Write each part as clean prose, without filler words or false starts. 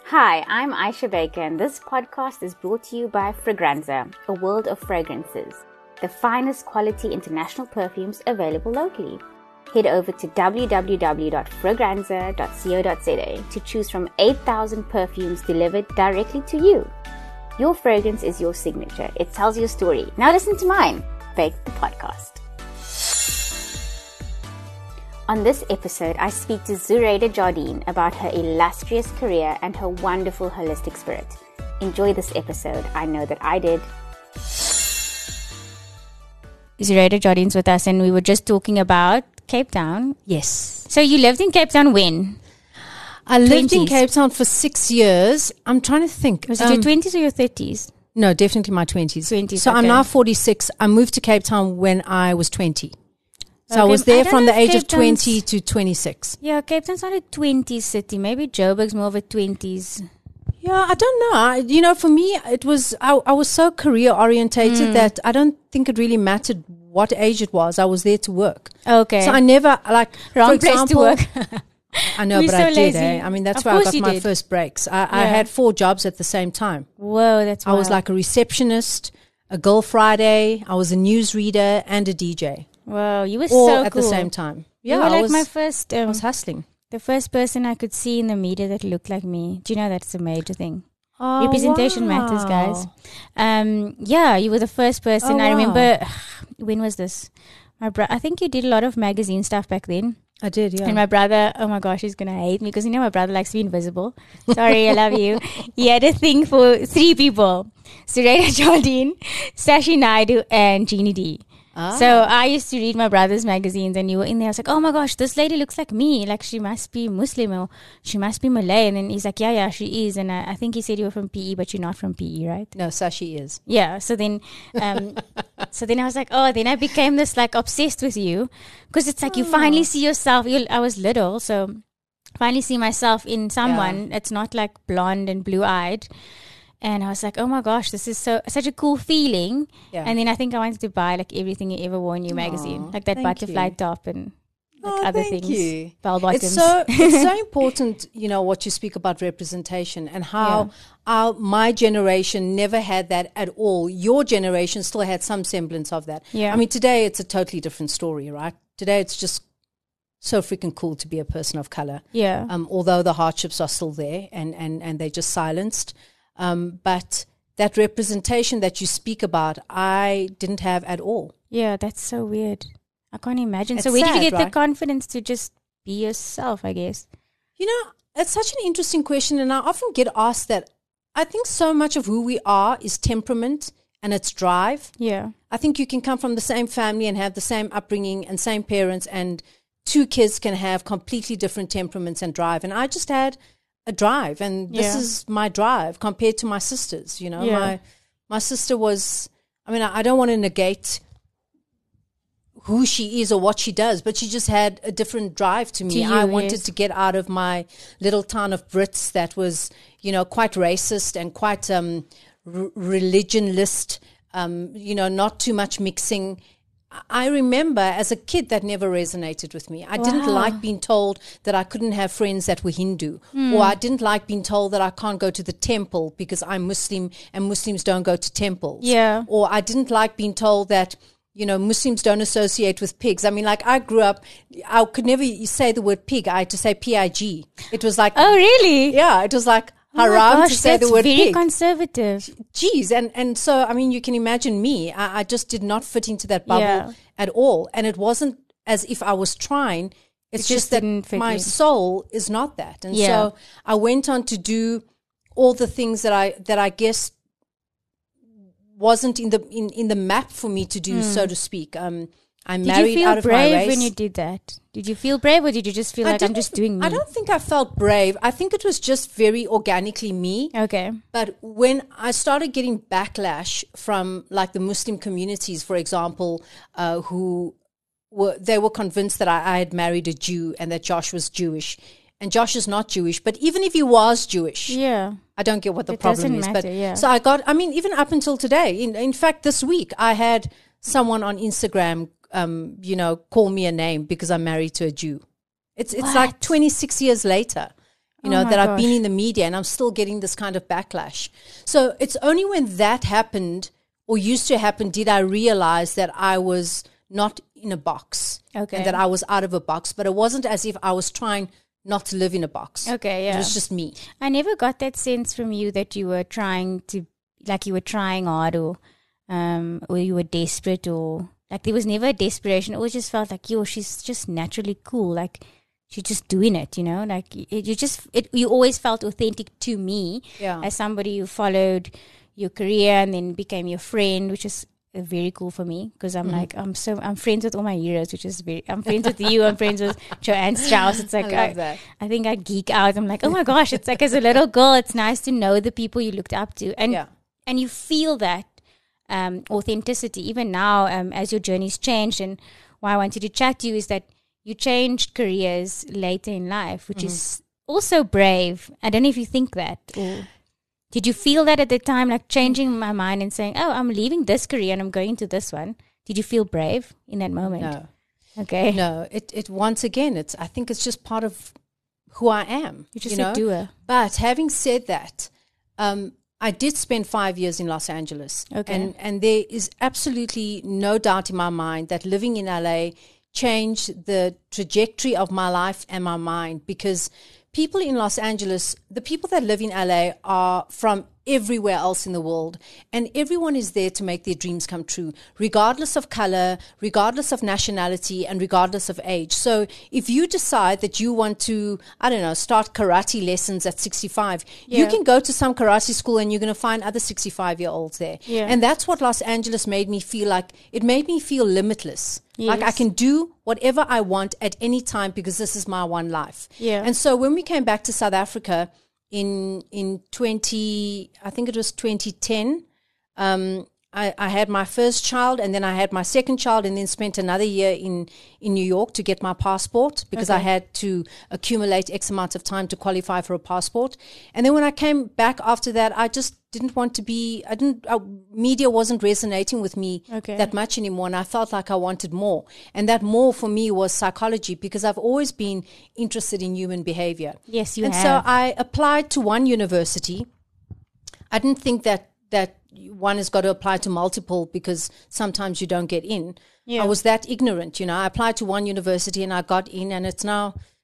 Hi, I'm Aisha Baker, and this podcast is brought to you by Fragranza, a world of fragrances, the finest quality international perfumes available locally. Head over to www.fragranza.co.za to choose from 8,000 perfumes delivered directly to you. Your fragrance is your signature. It tells your story. Now listen to mine, Bake the Podcast. On this episode, I speak to Zureida Jardine about her illustrious career and her wonderful holistic spirit. Enjoy this episode. I know that I did. Zureida Jardine's with us, and we were just talking about Cape Town. Yes. So you lived in Cape Town when? I lived in Cape Town for 6 years. I'm trying to think. Was it your 20s or your 30s? No, definitely my 20s. 20s, So okay. I'm now 46. I moved to Cape Town when I was 20. So I Okay, was I there don't from know the if age of Cape Town's- 20 to 26. Yeah, Cape Town's not a 20s city. Maybe Joburg's more of a 20s. Yeah, I don't know. For me, it was, I was so career orientated that I don't think it really mattered what age it was. I was there to work. Okay. So I never, Wrong for place to example, work. I know, We're but so I did. lazy. I mean, that's Of where I course got you my did. first breaks. I Yeah. had 4 jobs at the same time. Whoa, that's I was wild. like a receptionist, a Girl Friday, I was a newsreader and a DJ, Wow, you were all so at cool. the same time. You were I like was, my first, I was hustling. the first person I could see in the media that looked like me. Do you know that's a major thing? Oh, Representation matters, guys. Yeah, you were the first person. Oh, I wow. remember, when was this? I think you did a lot of magazine stuff back then. I did, yeah. And my brother, oh my gosh, he's going to hate me because my brother likes to be invisible. Sorry, I love you. He had a thing for 3 people. Zureida Jardine, Sashi Naidu, and Jeannie D. So I used to read my brother's magazines, and you were in there. I was like, oh my gosh, this lady looks like me. Like, she must be Muslim or she must be Malay. And then he's like, yeah, she is. And I think he said you were from PE, but you're not from PE, right? No, Sashi is. Yeah. So then, so then I was like, oh, then I became this like obsessed with you because it's like you finally see yourself. I was little, so finally see myself in someone. It's not like blonde and blue eyed. And I was like, oh my gosh, this is such a cool feeling. Yeah. And then I think I wanted to buy like everything you ever wore in your magazine, like that thank butterfly you. top and like other thank things, you. bell bottoms. It's so important, what you speak about representation and how my generation never had that at all. Your generation still had some semblance of that. Yeah. I mean, today it's a totally different story, right? Today it's just so freaking cool to be a person of color. Yeah. Although the hardships are still there and they're just silenced. But that representation that you speak about, I didn't have at all. Yeah, that's so weird. I can't imagine. It's So where did you sad, get the right? confidence to just be yourself, I guess? It's such an interesting question, and I often get asked that. I think so much of who we are is temperament and it's drive. Yeah. I think you can come from the same family and have the same upbringing and same parents, and 2 kids can have completely different temperaments and drive. And I just had a drive, and this Yeah. is my drive compared to my sisters. Yeah. My sister was, I don't want to negate who she is or what she does, but she just had a different drive to me. To you, I wanted yes. to get out of my little town of Brits that was, quite racist and quite religionless, not too much mixing. I remember as a kid that never resonated with me. I didn't like being told that I couldn't have friends that were Hindu, or I didn't like being told that I can't go to the temple because I'm Muslim and Muslims don't go to temples. Yeah. Or I didn't like being told that, Muslims don't associate with pigs. I mean, like I grew up, I could never say the word pig. I had to say P-I-G. It was like, Oh, really? yeah, it was like Oh my haram gosh, to say the that's word very pig. conservative. Geez, and so, you can imagine me. I just did not fit into that bubble Yeah. at all. And it wasn't as if I was trying. It's It just just that didn't fit my in. soul is not that. And Yeah. so I went on to do all the things that I guess wasn't in the map for me to do, so to speak. I'm Did married you feel out of my brave race. when you did that? Did you feel brave, or did you just feel like I'm just doing me? I don't think I felt brave. I think it was just very organically me. Okay. But when I started getting backlash from like the Muslim communities, for example, who were convinced that I had married a Jew and that Josh was Jewish. And Josh is not Jewish, but even if he was Jewish, Yeah. I don't get what the It problem doesn't is. matter, But yeah. so I got, even up until today, in fact, this week, I had someone on Instagram, call me a name because I'm married to a Jew. It's like 26 years later. you know, my that I've been gosh. in the media and I'm still getting this kind of backlash. So it's only when that happened or used to happen did I realize that I was not in a box Okay. and that I was out of a box. But it wasn't as if I was trying not to live in a box. Okay, yeah. It was just me. I never got that sense from you that you were trying to, like you were trying hard or you were desperate or like there was never a desperation. It always just felt like, yo, she's just naturally cool. Like she's just doing it, you know, like you always felt authentic to me Yeah. as somebody who followed your career and then became your friend, which is very cool for me because I'm like, I'm friends with all my heroes, which is I'm friends with you, I'm friends with Joanne Strauss. It's like, I love that. I think I geek out. I'm like, oh my gosh, it's like as a little girl, it's nice to know the people you looked up to. And Yeah. and you feel that authenticity even now as your journey's changed. And why I wanted to chat to you is that you changed careers later in life, which is also brave. I don't know if you think that. Or did you feel that at the time, like changing my mind and saying, oh, I'm leaving this career and I'm going to this one? Did you feel brave in that moment? No. Okay. No, it once again, I think it's just part of who I am. You're just you a know? doer. But having said that, I did spend 5 years in Los Angeles. Okay. And there is absolutely no doubt in my mind that living in LA changed the trajectory of my life and my mind, because people in Los Angeles, the people that live in LA are from everywhere else in the world, and everyone is there to make their dreams come true, regardless of color, regardless of nationality, and regardless of age. So if you decide that you want to, I don't know, start karate lessons at 65, you Yeah. can go to some karate school and you're going to find other 65-year-olds there. Yeah. And that's what Los Angeles made me feel like. It made me feel limitless. Like I Yes. can do whatever I want at any time because this is my one life. Yeah. And so when we came back to South Africa in 2010, I had my first child, and then I had my second child, and then spent another year in New York to get my passport because I had to accumulate X amount of time to qualify for a passport. And then when I came back after that, I just didn't want to be, media wasn't resonating with me that much anymore. And I felt like I wanted more. And that more for me was psychology, because I've always been interested in human behavior. Yes, you and have. so I applied to one university. I didn't think that one has got to apply to multiple because sometimes you don't get in. Yeah. I was that ignorant, you know. I applied to one university and I got in, and this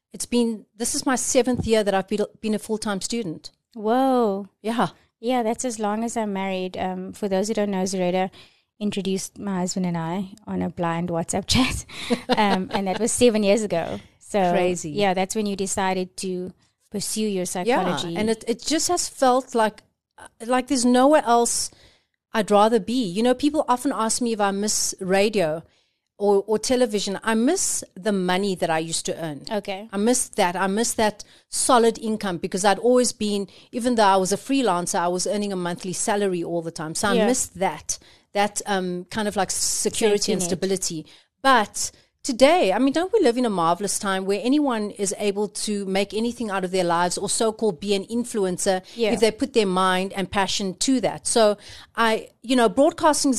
is my 7th year that I've been a full-time student. Whoa. Yeah. Yeah, that's as long as I'm married. For those who don't know, Zareda introduced my husband and I on a blind WhatsApp chat. And that was 7 years ago. So Crazy. Yeah, that's when you decided to pursue your psychology. Yeah, and it just has felt like there's nowhere else I'd rather be. You know, people often ask me if I miss radio or television. I miss the money that I used to earn. Okay. I miss that. I miss that solid income, because I'd always been, even though I was a freelancer, I was earning a monthly salary all the time. So I missed that kind of like security and stability. But today, I mean, don't we live in a marvelous time where anyone is able to make anything out of their lives, or so-called be an influencer if they put their mind and passion to that. So broadcasting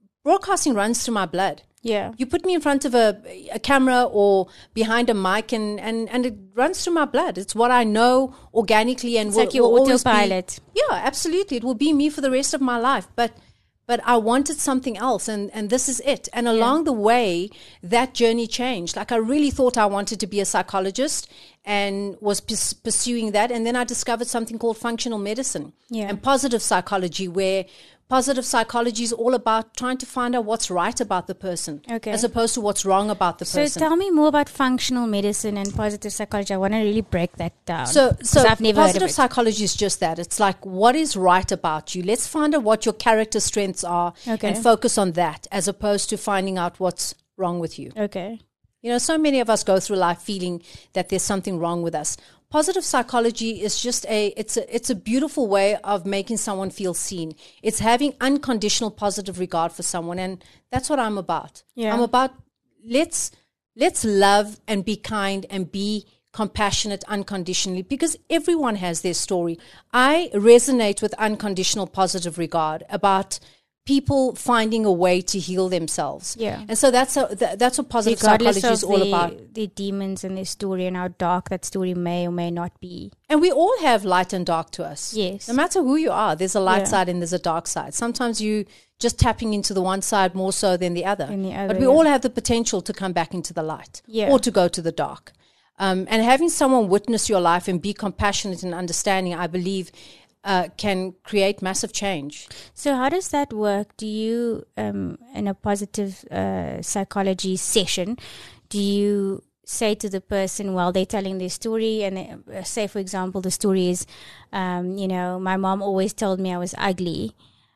runs through my blood. Yeah. You put me in front of a camera or behind a mic and it runs through my blood. It's what I know organically, and It's like your autopilot. Yeah, absolutely. It will be me for the rest of my life. But I wanted something else, and this is it. And along the way, that journey changed. Like, I really thought I wanted to be a psychologist and was pursuing that. And then I discovered something called functional medicine and positive psychology, where positive psychology is all about trying to find out what's right about the person as opposed to what's wrong about the person. So tell me more about functional medicine and positive psychology. I want to really break that down. So I've never heard of positive it. psychology is just that. It's like, what is right about you? Let's find out what your character strengths are and focus on that, as opposed to finding out what's wrong with you. Okay. You know, so many of us go through life feeling that there's something wrong with us. Positive psychology is just it's a beautiful way of making someone feel seen. It's having unconditional positive regard for someone, and that's what I'm about. Yeah. I'm about let's love and be kind and be compassionate unconditionally, because everyone has their story. I resonate with unconditional positive regard about people finding a way to heal themselves. Yeah. And so that's what positive psychology is all about. The demons in their story and how dark that story may or may not be. And we all have light and dark to us. Yes. No matter who you are, there's a light side and there's a dark side. Sometimes you just tapping into the one side more so than the other. But we all have the potential to come back into the light or to go to the dark. And having someone witness your life and be compassionate and understanding, I believe, can create massive change. So how does that work? Do you, in a positive psychology session, do you say to the person while they're telling their story, and they, say, for example, the story is, my mom always told me I was ugly.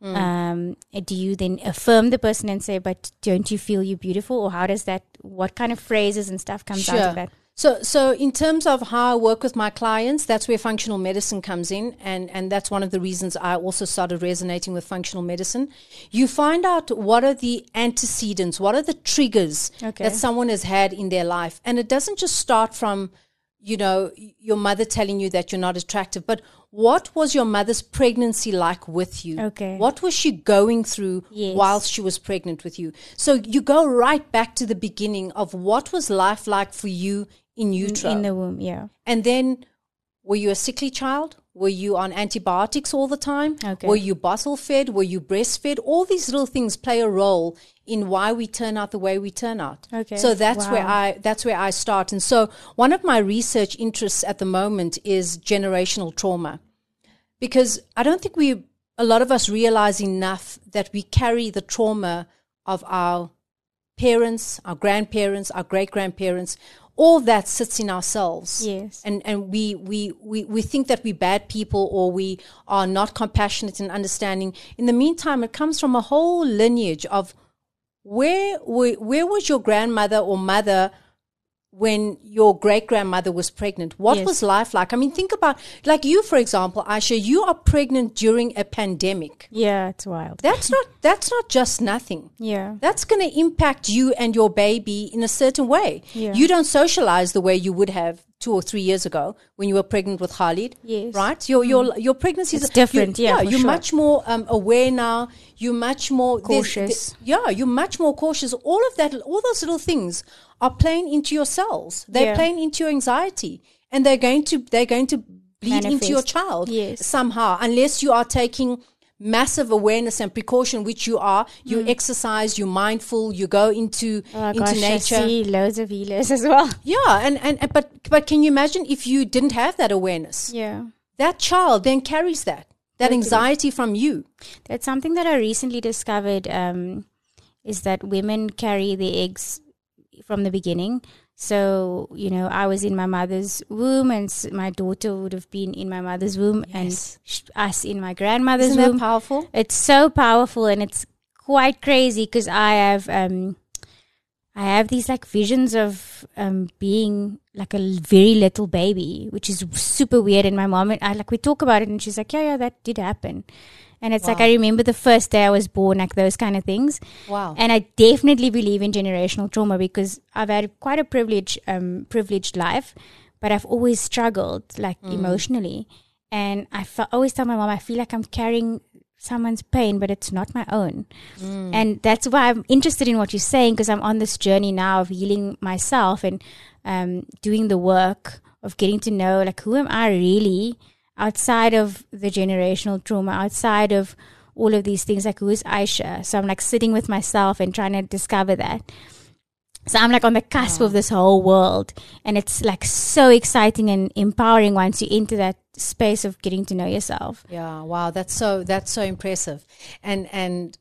Do you then affirm the person and say, but don't you feel you're beautiful? Or how does that, what kind of phrases and stuff comes out of that? So in terms of how I work with my clients, that's where functional medicine comes in. And that's one of the reasons I also started resonating with functional medicine. You find out what are the antecedents, what are the triggers that someone has had in their life. And it doesn't just start from, your mother telling you that you're not attractive, but what was your mother's pregnancy like with you? Okay. What was she going through whilst she was pregnant with you? So you go right back to the beginning of what was life like for you in utero. In the womb, yeah. And then, were you a sickly child? Were you on antibiotics all the time? Okay. Were you bottle fed? Were you breastfed? All these little things play a role in why we turn out the way we turn out. Okay. So that's where I start. And so one of my research interests at the moment is generational trauma, because I don't think a lot of us realize enough that we carry the trauma of our parents, our grandparents, our great-grandparents. All that sits in ourselves. Yes. And we think that we're bad people or we are not compassionate and understanding. In the meantime, it comes from a whole lineage of where was your grandmother or mother when your great-grandmother was pregnant? What was life like? I mean, think about, like you, for example, Aisha, you are pregnant during a pandemic. Yeah, it's wild. That's not just nothing. Yeah. That's going to impact you and your baby in a certain way. Yeah. You don't socialize the way you would have 2 or 3 years ago when you were pregnant with Khalid. Yes. Right? Your pregnancy is different. You're much more aware now. You're much more cautious. You're much more cautious. All of that, all those little things are playing into your cells. They're playing into your anxiety, and they're going to bleed into your child somehow, unless you are taking massive awareness and precaution, which you are. You exercise, you're mindful, you go into nature. I see loads of healers as well. Yeah, but can you imagine if you didn't have that awareness? Yeah. That child then carries that anxiety from you. That's something that I recently discovered, is that women carry the eggs from the beginning. So, I was in my mother's womb, and my daughter would have been in my mother's womb, and us in my grandmother's womb. Isn't that powerful? It's so powerful, and it's quite crazy because I have these like visions of being like a very little baby, which is super weird. And my mom and we talk about it, and she's like, yeah, that did happen. And it's like, I remember the first day I was born, like those kind of things. Wow. And I definitely believe in generational trauma because I've had quite a privileged life, but I've always struggled emotionally. And I always tell my mom, I feel like I'm carrying someone's pain, but it's not my own. And that's why I'm interested in what you're saying, because I'm on this journey now of healing myself and doing the work of getting to know, like, who am I really outside of the generational trauma, outside of all of these things, like, who is Aisha? So I'm like sitting with myself and trying to discover that. So I'm like on the cusp of this whole world, and it's like so exciting and empowering once you enter that space of getting to know yourself. Yeah, wow, that's so impressive, and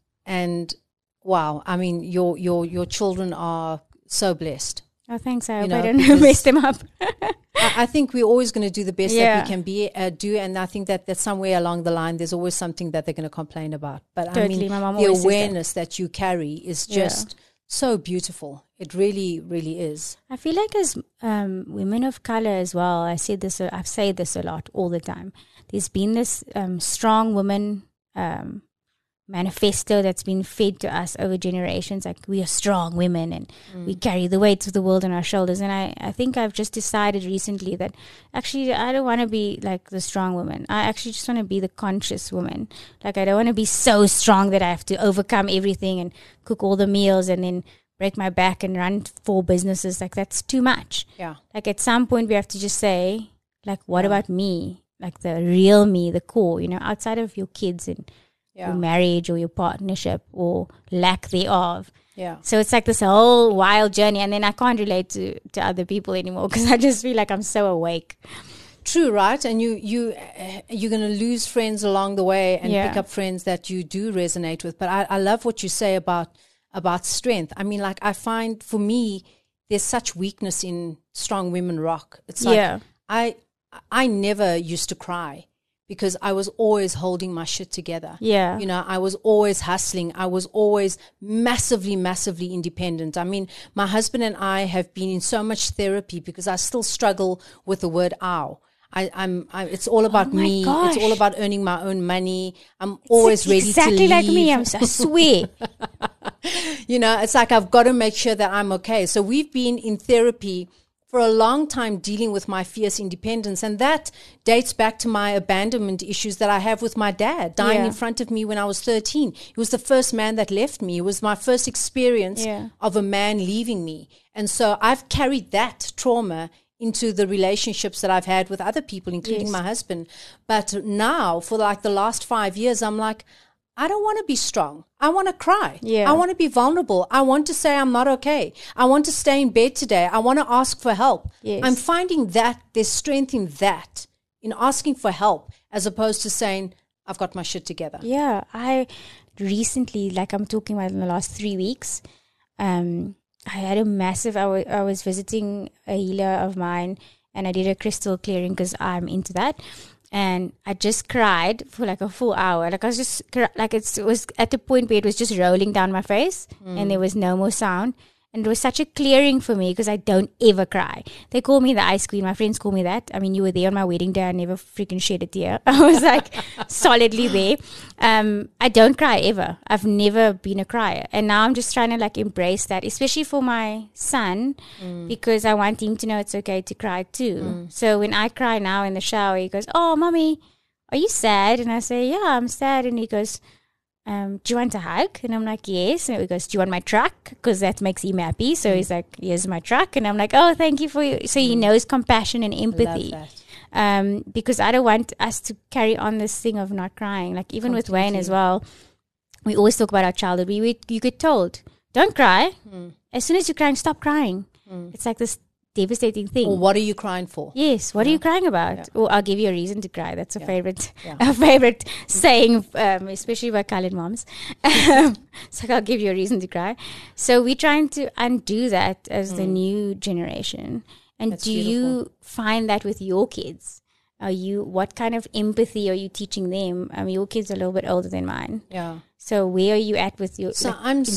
wow, I mean, your children are so blessed. Oh, thanks. I hope I don't mess them up. I think we're always going to do the best that we can do, and I think that somewhere along the line, there's always something that they're going to complain about. But totally. I mean, my mom the always awareness that you carry is just so beautiful. It really, really is. I feel like as women of color as well, I've said this a lot all the time. There's been this strong woman manifesto that's been fed to us over generations, like we are strong women and we carry the weight of the world on our shoulders. And I think I've just decided recently that actually I don't want to be like the strong woman. I actually just want to be the conscious woman. Like I don't want to be so strong that I have to overcome everything and cook all the meals and then break my back and run 4 businesses. Like that's too much. Yeah. Like at some point we have to just say, like, what about me? Like the real me, the core, outside of your kids and your marriage or your partnership or lack thereof. Yeah. So it's like this whole wild journey, and then I can't relate to other people anymore because I just feel like I'm so awake. True, right? And you're going to lose friends along the way and pick up friends that you do resonate with. But I love what you say about strength. I mean, like I find for me, there's such weakness in strong women rock. It's like I never used to cry, because I was always holding my shit together. Yeah. I was always hustling. I was always massively, massively independent. I mean, my husband and I have been in so much therapy because I still struggle with the word ow. It's all about me. Gosh. It's all about earning my own money. I'm always ready to leave. Exactly like me. I swear. It's like I've got to make sure that I'm okay. So we've been in therapy for a long time dealing with my fierce independence. And that dates back to my abandonment issues that I have with my dad dying in front of me when I was 13. He was the first man that left me. It was my first experience of a man leaving me. And so I've carried that trauma into the relationships that I've had with other people, including my husband. But now, for like the last 5 years, I'm like, I don't want to be strong. I want to cry. Yeah. I want to be vulnerable. I want to say I'm not okay. I want to stay in bed today. I want to ask for help. Yes. I'm finding that there's strength in that, in asking for help, as opposed to saying, I've got my shit together. Yeah. I recently, like I'm talking about in the last 3 weeks, I had a massive, I was visiting a healer of mine, and I did a crystal clearing because I'm into that. And I just cried for like a full hour. Like I was just like it was at the point where it was just rolling down my face and there was no more sound. And it was such a clearing for me because I don't ever cry. They call me the ice queen. My friends call me that. I mean, you were there on my wedding day. I never freaking shed a tear. I was like solidly there. I don't cry ever. I've never been a crier. And now I'm just trying to like embrace that, especially for my son, because I want him to know it's okay to cry too. So when I cry now in the shower, he goes, "Oh, mommy, are you sad?" And I say, "Yeah, I'm sad." And he goes, "Do you want a hug?" And I'm like, "Yes." And he goes, "Do you want my truck?" Because that makes him happy. So he's like, "Here's my truck." And I'm like, "Oh, thank you for you." So he knows compassion and empathy. I love that. Because I don't want us to carry on this thing of not crying. Like even with Wayne as well, we always talk about our childhood. You get told, don't cry. As soon as you're crying, stop crying. It's like this devastating thing. Or what are you crying for? Yes, what are you crying about? Or I'll give you a reason to cry. That's a favorite saying, especially by colored moms. It's like, I'll give you a reason to cry. So we're trying to undo that as the new generation. And That's do beautiful. you find that with your kids? What kind of empathy are you teaching them? Your kids are a little bit older than mine. Yeah. So where are you at with your? So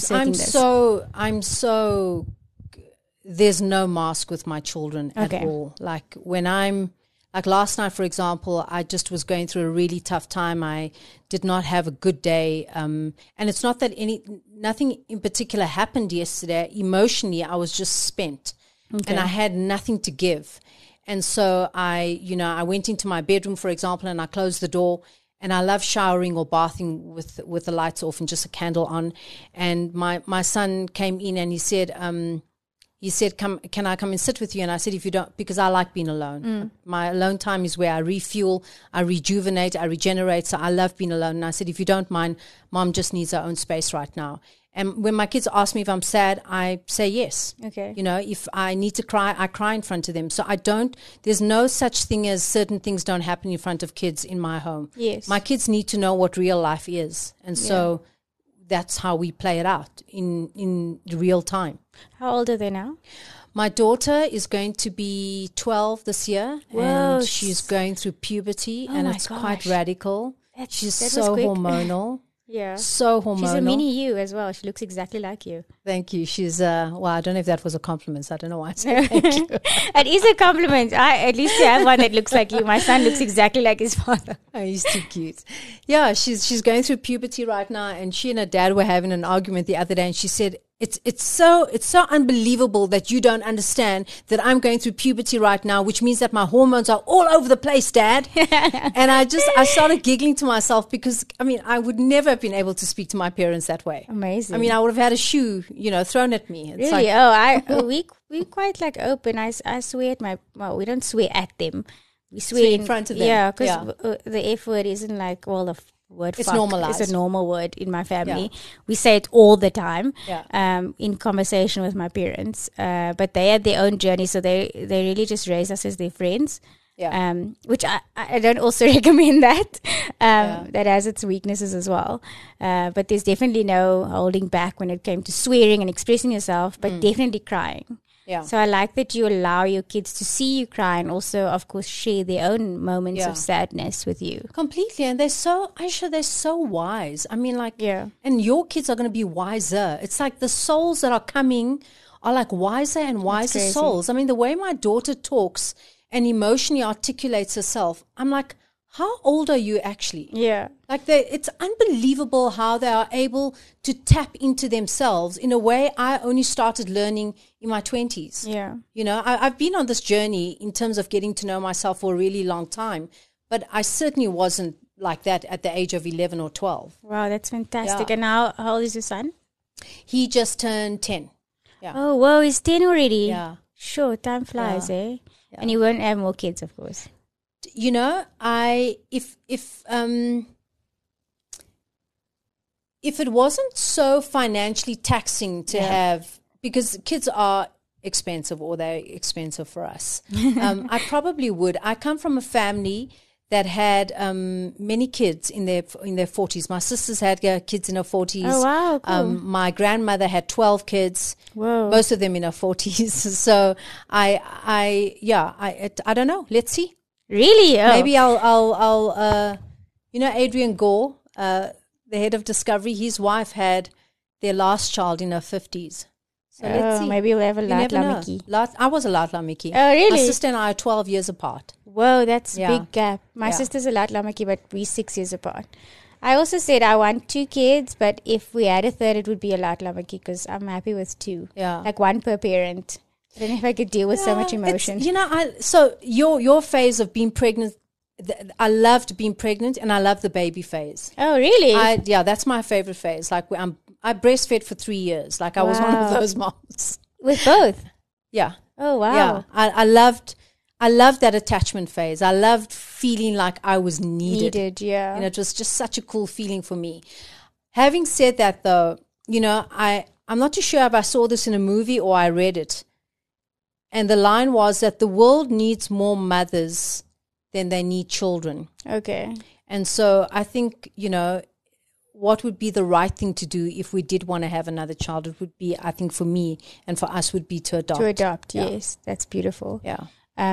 like, I'm so there's no mask with my children at all. Like when like last night, for example, I just was going through a really tough time. I did not have a good day. And it's not that nothing in particular happened yesterday. Emotionally, I was just spent and I had nothing to give. And so I went into my bedroom, for example, and I closed the door. And I love showering or bathing with the lights off and just a candle on. And my son came in and he said, can I come and sit with you? And I said, if you don't, because I like being alone. My alone time is where I refuel, I rejuvenate, I regenerate. So I love being alone. And I said, if you don't mind, Mom just needs her own space right now. And when my kids ask me if I'm sad, I say yes. Okay. If I need to cry, I cry in front of them. So there's no such thing as certain things don't happen in front of kids in my home. Yes. My kids need to know what real life is. And so that's how we play it out in real time. How old are they now? My daughter is going to be 12 this year. Whoa. And she's going through puberty and it's quite radical. She's so hormonal. Yeah. So hormonal. She's a mini you as well. She looks exactly like you. Thank you. She's, well, I don't know if that was a compliment. So I don't know why I said thank you. It is a compliment. At least you have one that looks like you. My son looks exactly like his father. Oh, he's too cute. Yeah, she's going through puberty right now, and she and her dad were having an argument the other day, and she said, It's so unbelievable that you don't understand that I'm going through puberty right now, which means that my hormones are all over the place, Dad. And I started giggling to myself because, I mean, I would never have been able to speak to my parents that way. Amazing. I mean, I would have had a shoe, thrown at me. It's really? We quite like open. I swear at we don't swear at them. We swear in front of them. Yeah, because the F word isn't like, well, the word it's fuck normalized. is a normal word in my family. We say it all the time in conversation with my parents. But they had their own journey, so they really just raised us as their friends. Yeah. Which I don't also recommend that. That has its weaknesses as well. But there's definitely no holding back when it came to swearing and expressing yourself, but definitely crying. Yeah. So I like that you allow your kids to see you cry and also, of course, share their own moments of sadness with you. Completely. And they're so wise. I mean, and your kids are going to be wiser. It's like the souls that are coming are like wiser and wiser souls. I mean, the way my daughter talks and emotionally articulates herself, I'm like, how old are you actually? Yeah. Like it's unbelievable how they are able to tap into themselves in a way I only started learning in my 20s. Yeah. I've been on this journey in terms of getting to know myself for a really long time, but I certainly wasn't like that at the age of 11 or 12. Wow, that's fantastic. Yeah. And how old is your son? He just turned 10. Yeah. Oh, whoa, he's 10 already. Yeah. Sure, time flies, eh? Yeah. And you won't have more kids, of course. If it wasn't so financially taxing to have, because kids are expensive or they're expensive for us, I probably would. I come from a family that had many kids in their 40s. My sisters had kids in her 40s. Oh, wow, cool. My grandmother had 12 kids. Whoa. Most of them in her 40s. So I don't know. Let's see. Really? Oh. Maybe I'll Adrian Gore, the head of Discovery, his wife had their last child in her 50s. So let's see. Maybe we'll have a Latla Mickey. I was a Latla Mickey. Oh, really? My sister and I are 12 years apart. Whoa, that's a big gap. My sister's a Latla Mickey, but we're 6 years apart. I also said I want 2 kids, but if we had a third, it would be a Latla Mickey because I'm happy with 2. Yeah. Like 1 per parent. I don't know if I could deal with so much emotion. So your phase of being pregnant, I loved being pregnant and I love the baby phase. Oh, really? That's my favorite phase. Like I breastfed for 3 years. Like I was one of those moms. With both? Yeah. Oh, wow. Yeah. I loved that attachment phase. I loved feeling like I was needed. Yeah. And it was just such a cool feeling for me. Having said that though, I'm not too sure if I saw this in a movie or I read it. And the line was that the world needs more mothers than they need children. Okay. And so I think, what would be the right thing to do if we did want to have another child? It would be, I think for me and for us would be to adopt. To adopt, yes. That's beautiful. Yeah.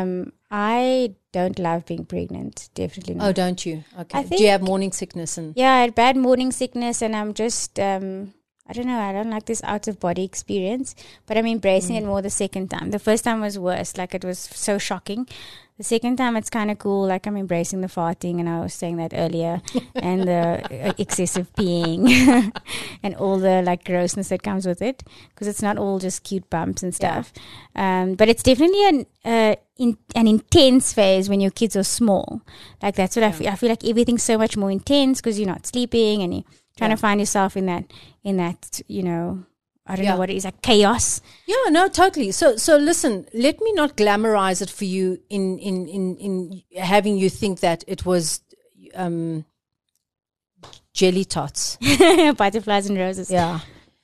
I don't love being pregnant. Definitely not. Oh, don't you? Okay. Do you have morning sickness? Yeah, I had bad morning sickness and I'm just... I don't know. I don't like this out-of-body experience, but I'm embracing it more the second time. The first time was worse. Like, it was so shocking. The second time, it's kind of cool. Like, I'm embracing the farting, and I was saying that earlier, and the excessive peeing, and all the, like, grossness that comes with it, because it's not all just cute bumps and stuff. Yeah. But it's definitely an intense phase when your kids are small. Like, that's what I feel. I feel like everything's so much more intense because you're not sleeping, and you're trying to find yourself in that, I don't know what it is, like chaos. Yeah, no, totally. So listen, let me not glamorize it for you in having you think that it was jelly tots. Butterflies and roses. Yeah.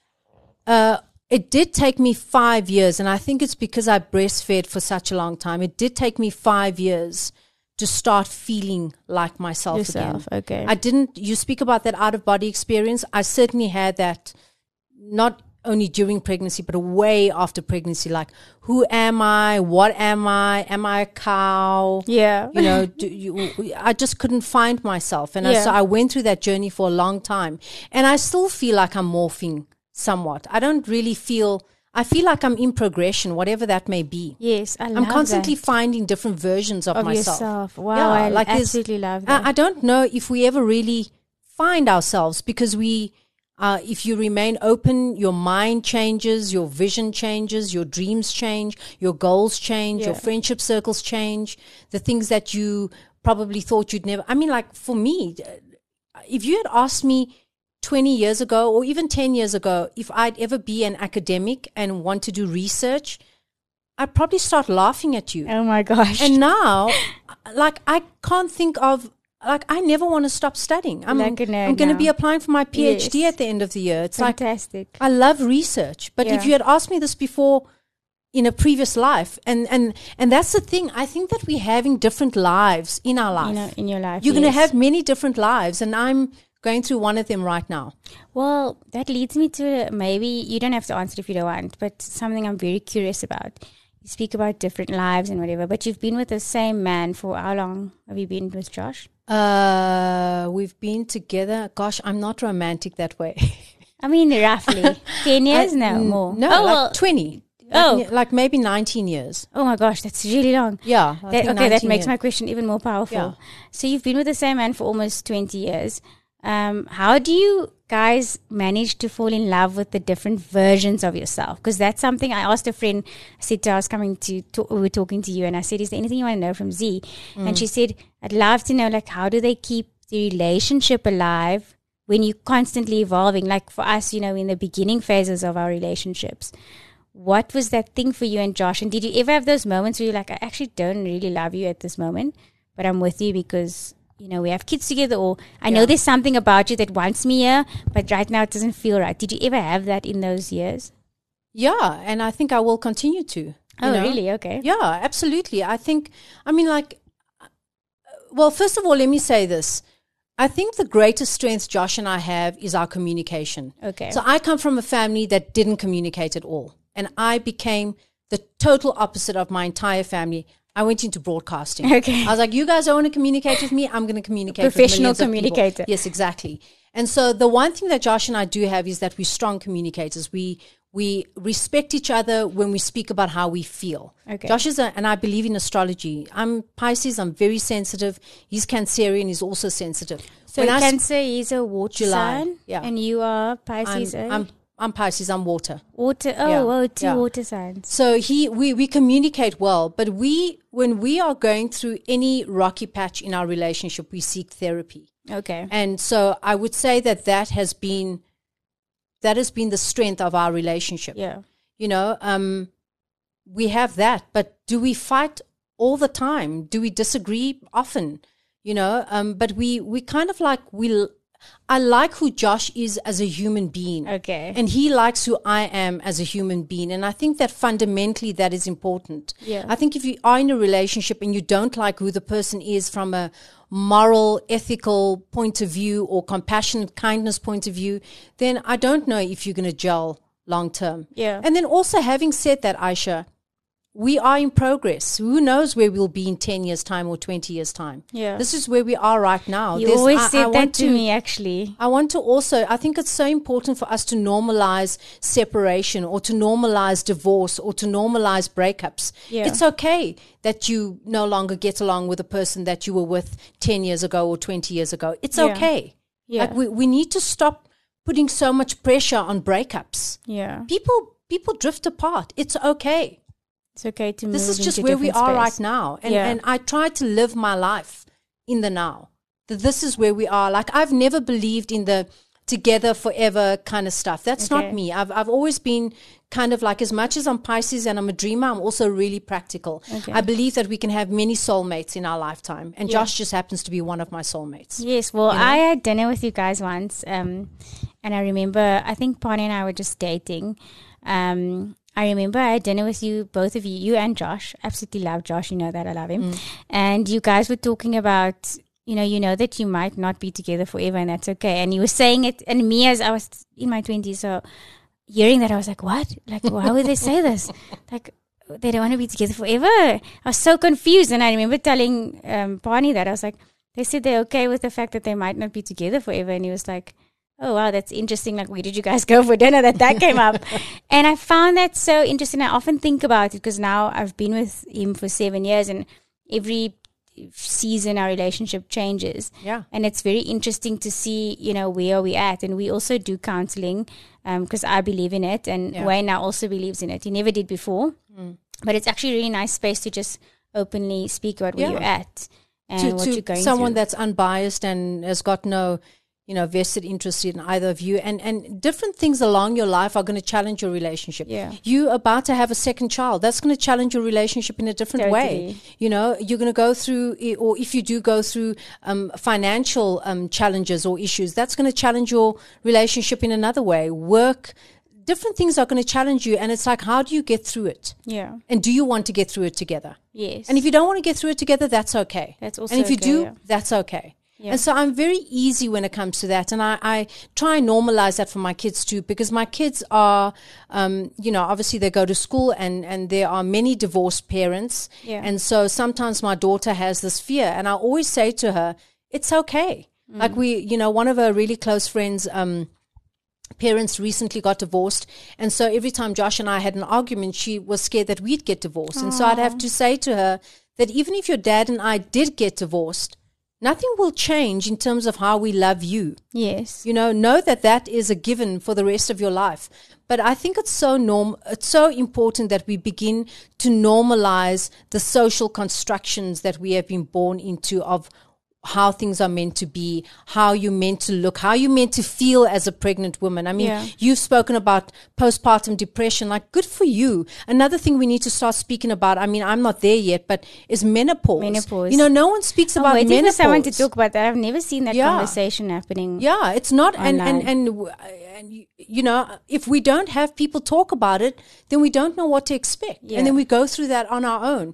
It did take me 5 years, and I think it's because I breastfed for such a long time. It did take me 5 years to start feeling like myself again. Okay. You speak about that out-of-body experience. I certainly had that, not only during pregnancy, but way after pregnancy. Like, who am I? What am I? Am I a cow? Yeah. You know, I just couldn't find myself. And so I went through that journey for a long time. And I still feel like I'm morphing somewhat. I don't really I feel like I'm in progression, whatever that may be. Yes, I love I'm constantly that. finding different versions of myself. Yourself. Wow, I absolutely love that. I don't know if we ever really find ourselves, because if you remain open, your mind changes, your vision changes, your dreams change, your goals change, your friendship circles change, the things that you probably thought you'd never. I mean, like, for me, if you had asked me 20 years ago or even 10 years ago if I'd ever be an academic and want to do research, I'd probably start laughing at you. Oh my gosh. And now, like, I can't think of, like, I never want to stop studying. I'm going to be applying for my PhD at the end of the year. It's fantastic. Like, I love research. But if you had asked me this before in a previous life, and that's the thing, I think that we're having different lives in our life. In your life, you're going to have many different lives, and I'm going through one of them right now. Well, that leads me to, maybe you don't have to answer if you don't want, but something I'm very curious about. You speak about different lives and whatever, but you've been with the same man for how long have you been with Josh? We've been together. Gosh, I'm not romantic that way. I mean, roughly 10 years now, more. No, 20. Like maybe 19 years. Oh my gosh, that's really long. Yeah. That makes my question even more powerful. Yeah. So you've been with the same man for almost 20 years. How do you guys manage to fall in love with the different versions of yourself? Because that's something I asked a friend. I said, I was coming we were talking to you, and I said, is there anything you want to know from Z? And she said, I'd love to know, like, how do they keep the relationship alive when you're constantly evolving? Like, for us, you know, in the beginning phases of our relationships, what was that thing for you and Josh? And did you ever have those moments where you're like, I actually don't really love you at this moment, but I'm with you because, you know, we have kids together, or I know there's something about you that wants me here, but right now it doesn't feel right. Did you ever have that in those years? Yeah, and I think I will continue to. Oh, really? Okay. Yeah, absolutely. Well, first of all, let me say this. I think the greatest strength Josh and I have is our communication. Okay. So I come from a family that didn't communicate at all, and I became the total opposite of my entire family. I went into broadcasting. Okay. I was like, you guys don't want to communicate with me? I'm going to communicate with professional millions of communicator. people. Yes, exactly. And so the one thing that Josh and I do have is that we're strong communicators. We respect each other when we speak about how we feel. Okay. Josh and I believe in astrology. I'm Pisces. I'm very sensitive. He's Cancerian. He's also sensitive. So Cancer, he's a water sign. Yeah. And you are Pisces. I'm Pisces. I'm water. Water. Two water signs. So we communicate well, but when we are going through any rocky patch in our relationship, we seek therapy. Okay. And so I would say that has been the strength of our relationship. Yeah. You know, we have that, but do we fight all the time? Do we disagree often? You know, but we kind of like I like who Josh is as a human being. Okay. And he likes who I am as a human being. And I think that fundamentally that is important. Yeah. I think if you are in a relationship and you don't like who the person is from a moral, ethical point of view or compassionate kindness point of view, then I don't know if you're going to gel long term. Yeah. And then also, having said that, Aisha, we are in progress. Who knows where we'll be in 10 years' time or 20 years' time? Yeah. This is where we are right now. You always said that to me, actually. I want to also, I think it's so important for us to normalize separation or to normalize divorce or to normalize breakups. Yeah. It's okay that you no longer get along with a person that you were with 10 years ago or 20 years ago. It's okay. Yeah. Like we need to stop putting so much pressure on breakups. Yeah. People drift apart. It's okay. It's okay to move. This is just where we are right now. And I try to live my life in the now. That this is where we are. Like, I've never believed in the together forever kind of stuff. That's not me. I've always been kind of like, as much as I'm Pisces and I'm a dreamer, I'm also really practical. Okay. I believe that we can have many soulmates in our lifetime. And Josh just happens to be one of my soulmates. Yes. Well, you know? I had dinner with you guys once. And I remember, I think Pani and I were just dating. I remember I had dinner with you, both of you and Josh. Absolutely love Josh. You know that. I love him. And you guys were talking about, you know that you might not be together forever, and that's okay. And you were saying it, and me, as I was in my 20s, so hearing that, I was like, what? Like, why would they say this? Like, they don't want to be together forever. I was so confused. And I remember telling Barney that. I was like, they said they're okay with the fact that they might not be together forever. And he was like, oh, wow, that's interesting. Like, where did you guys go for dinner that came up? And I found that so interesting. I often think about it because now I've been with him for 7 years, and every season our relationship changes. Yeah. And it's very interesting to see, where are we at. And we also do counseling because I believe in it, and Wayne now also believes in it. He never did before. But it's actually a really nice space to just openly speak about where you're at and what you're going someone through. that's unbiased and has got no vested interest in either of you, and different things along your life are going to challenge your relationship. Yeah. You about to have a second child, that's going to challenge your relationship in a different way. You're going to go through, or if you do go through financial challenges or issues, that's going to challenge your relationship in another way. Work, different things are going to challenge you, and it's like, how do you get through it? Yeah. And do you want to get through it together? Yes. And if you don't want to get through it together, that's okay. That's also and if you okay, do, that's okay. Yeah. And so I'm very easy when it comes to that. And I try and normalize that for my kids too, because my kids are, obviously they go to school, and there are many divorced parents. Yeah. And so sometimes my daughter has this fear, and I always say to her, it's okay. Like one of her really close friends, parents recently got divorced, and so every time Josh and I had an argument, she was scared that we'd get divorced. And so I'd have to say to her that even if your dad and I did get divorced, nothing will change in terms of how we love you. Yes. Know that is a given for the rest of your life. But I think it's so important that we begin to normalize the social constructions that we have been born into of how things are meant to be, how you're meant to look, how you're meant to feel as a pregnant woman. I mean, you've spoken about postpartum depression, like, good for you. Another thing we need to start speaking about, I mean, I'm not there yet, but is menopause. No one speaks about menopause. I'm waiting for someone to talk about that. I've never seen that conversation happening. Yeah, it's not, online. and if we don't have people talk about it, then we don't know what to expect. Yeah. And then we go through that on our own.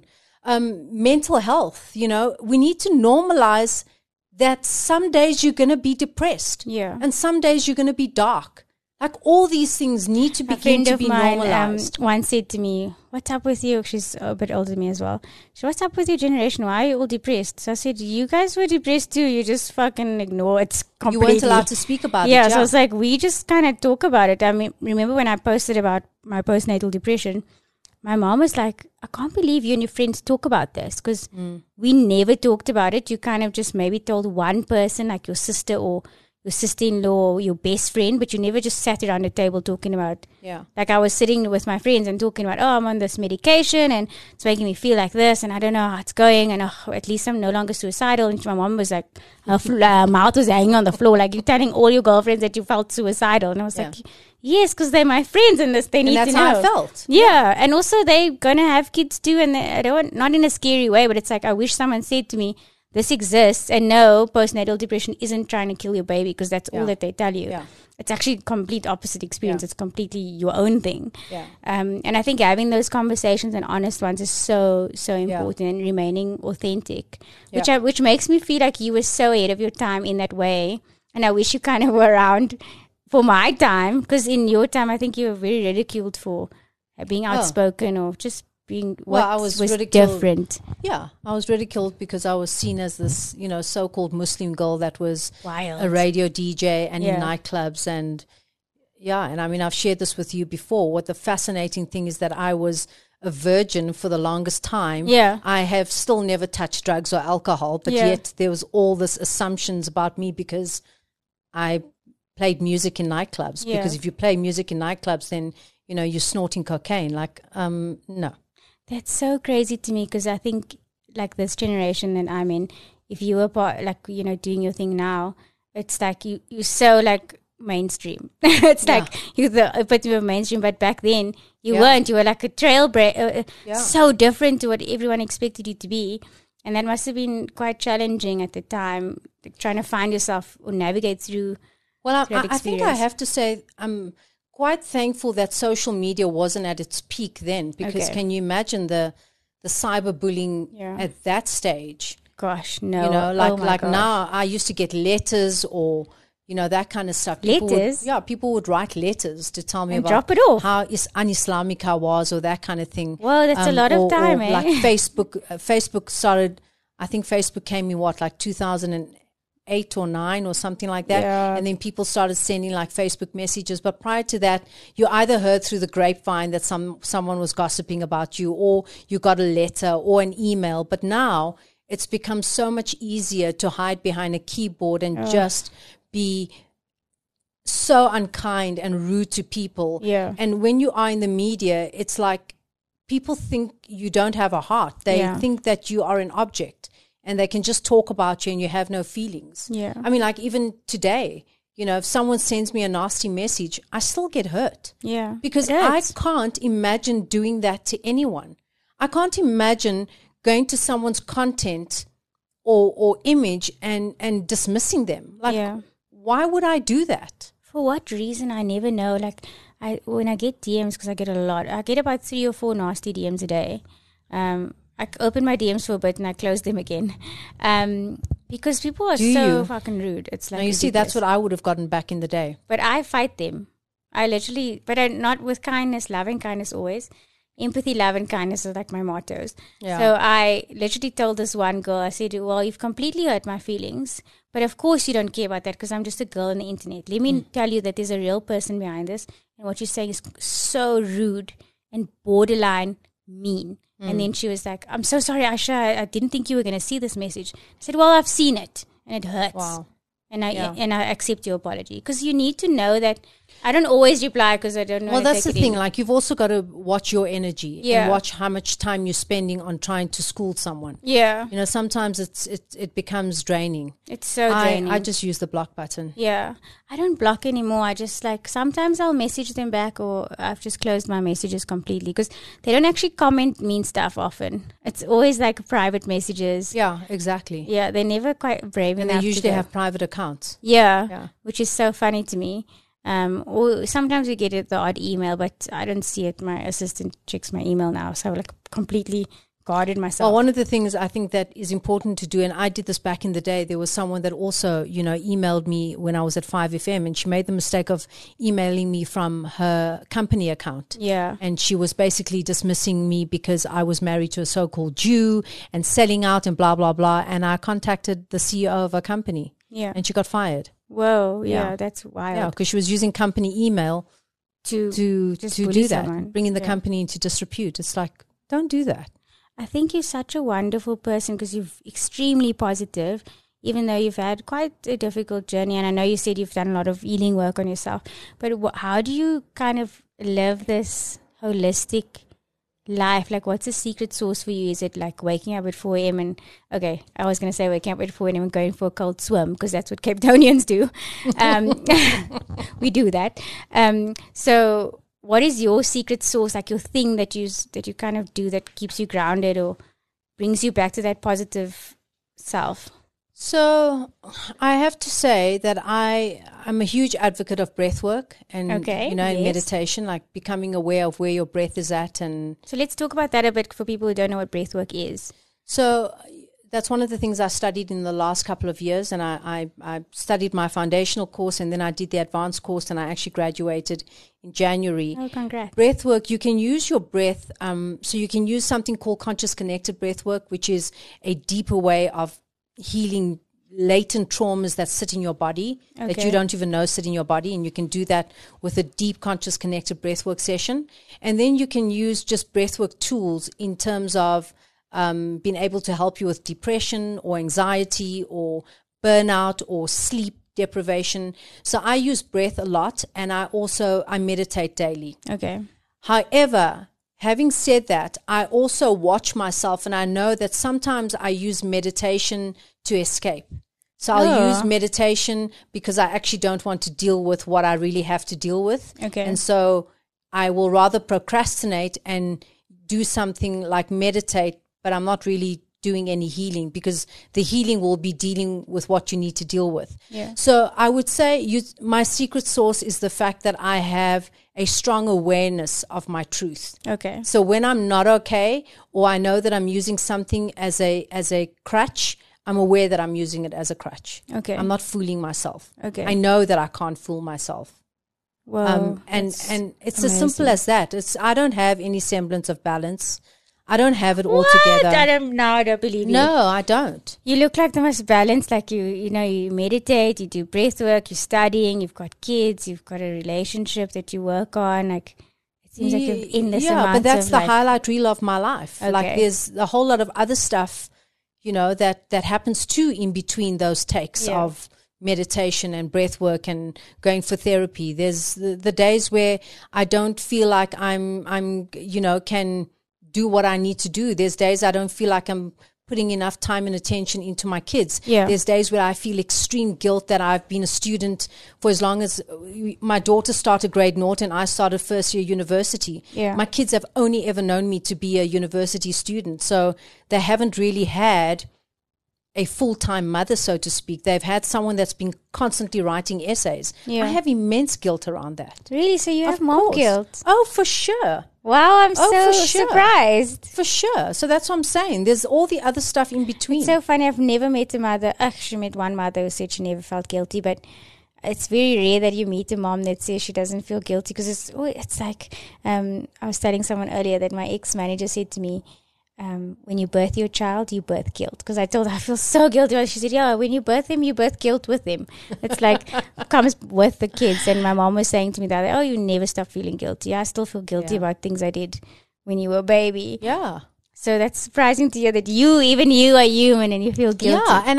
Mental health, we need to normalize that some days you're going to be depressed. Yeah. And some days you're going to be dark. Like, all these things need to begin to be normalized. Once said to me, what's up with you? She's a bit older than me as well. She said, what's up with your generation? Why are you all depressed? So I said, you guys were depressed too. You just fucking ignore it completely. You weren't allowed to speak about it. Yeah, so I was like, we just kind of talk about it. I mean, remember when I posted about my postnatal depression, my mom was like, I can't believe you and your friends talk about this, because we never talked about it. You kind of just maybe told one person, like your sister or your sister-in-law or your best friend, but you never just sat around a table talking about, like, I was sitting with my friends and talking about, I'm on this medication and it's making me feel like this and I don't know how it's going, and at least I'm no longer suicidal. And my mom was like, her mouth was hanging on the floor, like, you're telling all your girlfriends that you felt suicidal. And I was like, yes, because they're my friends and they need to know. And that's how I felt. Yeah. And also they're going to have kids too, and I don't, not in a scary way, but it's like, I wish someone said to me, this exists, and no, postnatal depression isn't trying to kill your baby, because that's all that they tell you. Yeah. It's actually a complete opposite experience. Yeah. It's completely your own thing. Yeah. And I think having those conversations and honest ones is so important, and remaining authentic, which makes me feel like you were so ahead of your time in that way. And I wish you kind of were around for my time, because in your time, I think you were very ridiculed for being outspoken or just being I was ridiculed. Different. Yeah, I was ridiculed because I was seen as this, so-called Muslim girl that was wild, a radio DJ and in nightclubs. And and I mean, I've shared this with you before. What the fascinating thing is that I was a virgin for the longest time. Yeah. I have still never touched drugs or alcohol, but yet there was all this assumptions about me because I played music in nightclubs. Yeah. Because if you play music in nightclubs, then, you're snorting cocaine. Like, no. That's so crazy to me, because I think, like, this generation that I'm in, if you were doing your thing now, it's like you're so, like, mainstream. It's like you're the epitome of mainstream, but back then you weren't. You were like a trailblazer, so different to what everyone expected you to be. And that must have been quite challenging at the time, like, trying to find yourself or navigate through. Well, I think I have to say I'm quite thankful that social media wasn't at its peak then, because can you imagine the cyberbullying at that stage? Gosh, no. Like now I used to get letters or that kind of stuff. Letters? People would write letters to tell me And about drop it off. how un-Islamic I was, or that kind of thing. Whoa, that's a lot of time, eh? Like Facebook started, I think Facebook came in like 2008 or 9 or something like that. Yeah. And then people started sending like Facebook messages. But prior to that, you either heard through the grapevine that someone was gossiping about you, or you got a letter or an email. But now it's become so much easier to hide behind a keyboard and just be so unkind and rude to people. Yeah. And when you are in the media, it's like people think you don't have a heart. They think that you are an object, and they can just talk about you and you have no feelings. Yeah. I mean, like even today, if someone sends me a nasty message, I still get hurt. Yeah. Because It I hurts. can't imagine doing that to anyone. I can't imagine going to someone's content or image and dismissing them. Like, why would I do that? For what reason, I never know. Like, when I get DMs, because I get a lot, I get about 3 or 4 nasty DMs a day. I open my DMs for a bit and I close them again. Because people are fucking rude. It's like, now, you see, that's what I would have gotten back in the day. But I fight them. Not with kindness, loving kindness always. Empathy, love, and kindness are like my mottos. Yeah. So I literally told this one girl, I said, well, you've completely hurt my feelings. But of course you don't care about that because I'm just a girl on the internet. Let me tell you that there's a real person behind this. And what you're saying is so rude and borderline mean. And then she was like, I'm so sorry, Aisha. I didn't think you were going to see this message. I said, well, I've seen it and it hurts. Wow. And I accept your apology, because you need to know that I don't always reply because I don't know. Well, that's the thing. Like, you've also got to watch your energy and watch how much time you're spending on trying to school someone. Yeah. Sometimes it becomes draining. It's so draining. I just use the block button. Yeah. I don't block anymore. I just sometimes I'll message them back, or I've just closed my messages completely because they don't actually comment mean stuff often. It's always like private messages. Yeah, exactly. Yeah. They're never quite brave enough. And they usually have private accounts. Yeah. Which is so funny to me. Or sometimes we get the odd email, but I don't see it. My assistant checks my email now, so I completely guarded myself. Well, one of the things I think that is important to do, and I did this back in the day, there was someone that also, emailed me when I was at 5FM, and she made the mistake of emailing me from her company account. Yeah. And she was basically dismissing me because I was married to a so-called Jew and selling out and blah, blah, blah. And I contacted the CEO of a company. Yeah. And she got fired. Whoa. Yeah, that's wild. Yeah, because she was using company email to do that, someone. bringing the company into disrepute. It's like, don't do that. I think you're such a wonderful person because you're extremely positive, even though you've had quite a difficult journey. And I know you said you've done a lot of healing work on yourself. But how do you kind of live this holistic life? Like, what's the secret sauce for you? Is it like waking up at 4 a.m. and, okay, I was going to say waking up at 4 a.m. and going for a cold swim because that's what Cape Townians do. We do that. So what is your secret sauce, like your thing that you kind of do that keeps you grounded or brings you back to that positive self? So I have to say that I'm a huge advocate of breath work and, and meditation, like becoming aware of where your breath is at. And so let's talk about that a bit for people who don't know what breath work is. So that's one of the things I studied in the last couple of years, and I studied my foundational course, and then I did the advanced course, and I actually graduated in January. Oh, congrats. Breath work, you can use your breath, so you can use something called conscious connected breath work, which is a deeper way of healing latent traumas that sit in your body that you don't even know sit in your body, and you can do that with a deep conscious connected breathwork session. And then you can use just breathwork tools in terms of being able to help you with depression or anxiety or burnout or sleep deprivation. So I use breath a lot, and I meditate daily. Okay. However, having said that, I also watch myself, and I know that sometimes I use meditation to escape. So I'll use meditation because I actually don't want to deal with what I really have to deal with. Okay. And so I will rather procrastinate and do something like meditate, but I'm not really doing any healing because the healing will be dealing with what you need to deal with. Yeah. So I would say my secret sauce is the fact that I have a strong awareness of my truth. Okay. So when I'm not okay, or I know that I'm using something as a crutch, I'm aware that I'm using it as a crutch. Okay. I'm not fooling myself. Okay. I know that I can't fool myself. Wow. And that's it's amazing. as simple as that. I don't have any semblance of balance. I don't have it all What? together. I don't believe you. No, I don't. You look like the most balanced. Like you meditate, you do breath work, you're studying, you've got kids, you've got a relationship that you work on. Like it seems like you've endless Yeah, amounts but that's of the like, highlight reel of my life. Okay. Like there's a whole lot of other stuff, that happens too in between those takes of meditation and breath work and going for therapy. There's the days where I don't feel like I'm can do what I need to do. There's days I don't feel like I'm putting enough time and attention into my kids. Yeah. There's days where I feel extreme guilt that I've been a student for as long as my daughter started grade 0 and I started first year university. Yeah. My kids have only ever known me to be a university student. So they haven't really had a full-time mother, so to speak. They've had someone that's been constantly writing essays. Yeah. I have immense guilt around that. Really? So you have Of mom course. guilt? Oh, for sure. Wow, I'm Oh, so for sure. surprised. For sure. So that's what I'm saying. There's all the other stuff in between. It's so funny. I've never met a mother. Actually, met one mother who said she never felt guilty, but it's very rare that you meet a mom that says she doesn't feel guilty, because it's like I was telling someone earlier that my ex-manager said to me, when you birth your child, you birth guilt. Because I told her I feel so guilty. She said, yeah, when you birth him, you birth guilt with him. It's like comes with the kids. And my mom was saying to me that, oh, you never stop feeling guilty. I still feel guilty about things I did when you were a baby. Yeah. So that's surprising to hear that even you are human and you feel guilty. Yeah, and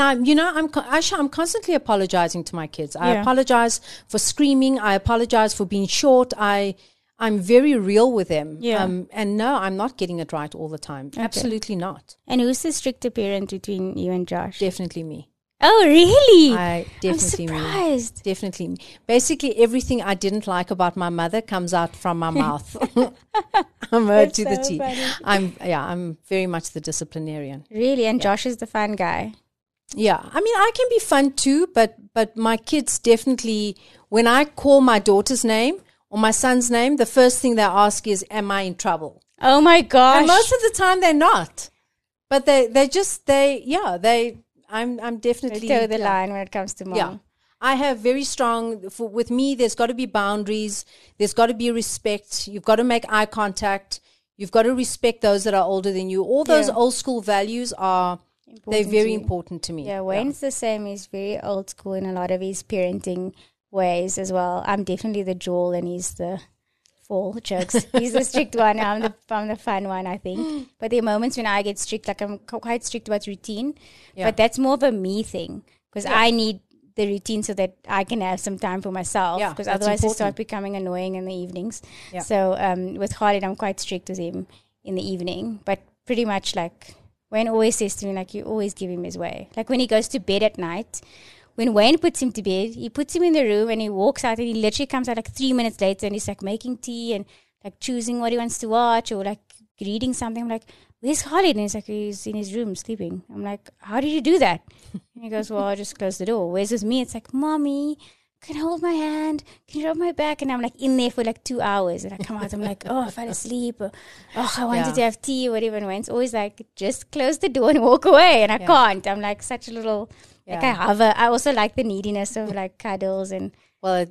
I'm constantly apologizing to my kids. I Yeah. apologize for screaming. I apologize for being short. I'm very real with them. Yeah. And no, I'm not getting it right all the time. Absolutely not. And who's the stricter parent between you and Josh? Definitely me. Oh, really? I'm surprised. Me. Definitely me. Basically, everything I didn't like about my mother comes out from my mouth. I'm her to the so T. funny. I'm very much the disciplinarian. Really? And Josh is the fun guy. Yeah, I mean, I can be fun too, but my kids definitely, when I call my daughter's name or my son's name, the first thing they ask is, am I in trouble? Oh my gosh. And most of the time they're not. But I'm definitely. They toe the line when it comes to mom. Yeah. I have very strong, with me, there's got to be boundaries. There's got to be respect. You've got to make eye contact. You've got to respect those that are older than you. All those old school values they're very important to me. Yeah, Wayne's the same. He's very old school in a lot of his parenting ways as well. I'm definitely the jewel and he's the fall jokes. He's the strict one. I'm the fun one, I think. But there are moments when I get strict, like I'm quite strict about routine. Yeah. But that's more of a me thing, because I need the routine so that I can have some time for myself, because otherwise I start becoming annoying in the evenings. Yeah. So with Khalid, I'm quite strict with him in the evening, but pretty much like Wayne always says to me, like, you always give him his way. Like when he goes to bed at night, when Wayne puts him to bed, he puts him in the room and he walks out and he literally comes out like 3 minutes later and he's like making tea and like choosing what he wants to watch or like reading something. I'm like, where's Khalid? And he's like, he's in his room sleeping. I'm like, how did you do that? And he goes, well, I just closed the door. Where's with me? It's like, Mommy, can you hold my hand? Can you rub my back? And I'm like in there for like 2 hours. And I come out, I'm like, oh, I fell asleep. Or, oh, I wanted to have tea or whatever. And Wayne's always like, just close the door and walk away. And I can't. I'm like such a little, like I hover. I also like the neediness of like cuddles and. Well,